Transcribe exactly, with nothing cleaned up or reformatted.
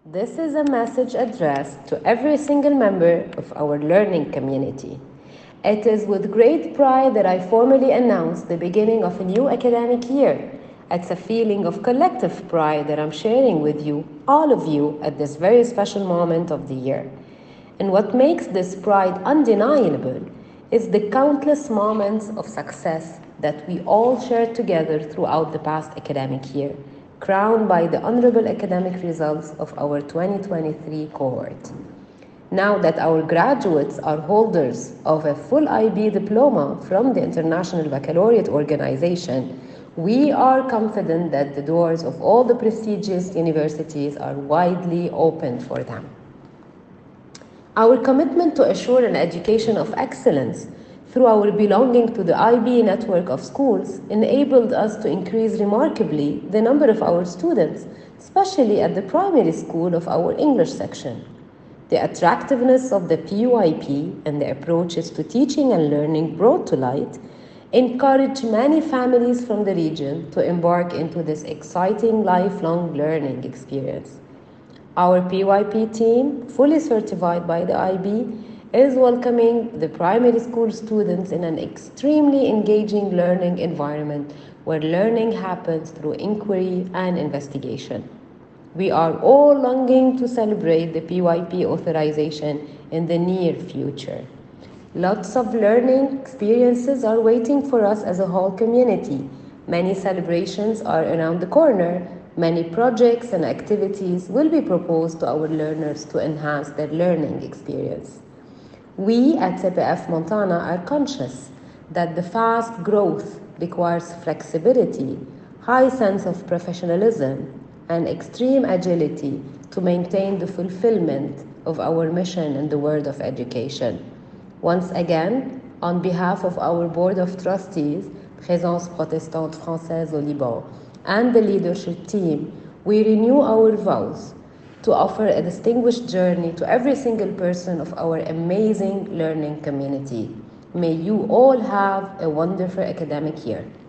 This is a message addressed to every single member of our learning community. It is with great pride that I formally announce the beginning of a new academic year. It's a feeling of collective pride that I'm sharing with you, all of you, at this very special moment of the year. And what makes this pride undeniable is the countless moments of success that we all shared together throughout the past academic year, crowned by the honorable academic results of our twenty twenty-three cohort. Now that our graduates are holders of a full I B diploma from the International Baccalaureate Organization, we are confident that the doors of all the prestigious universities are widely opened for them. Our commitment to assure an education of excellence through our belonging to the I B network of schools enabled us to increase remarkably the number of our students, especially at the primary school of our English section. The attractiveness of the P U I P and the approaches to teaching and learning brought to light encourage many families from the region to embark into this exciting lifelong learning experience. Our P Y P team, fully certified by the I B, is welcoming the primary school students in an extremely engaging learning environment where learning happens through inquiry and investigation. We are all longing to celebrate the P Y P authorization in the near future. Lots of learning experiences are waiting for us as a whole community. Many celebrations are around the corner. Many projects and activities will be proposed to our learners to enhance their learning experience. We at C P F Montana are conscious that the fast growth requires flexibility, high sense of professionalism, and extreme agility to maintain the fulfillment of our mission in the world of education. Once again, on behalf of our Board of Trustees, Présence Protestante Française au Liban, and the leadership team, we renew our vows to offer a distinguished journey to every single person of our amazing learning community. May you all have a wonderful academic year.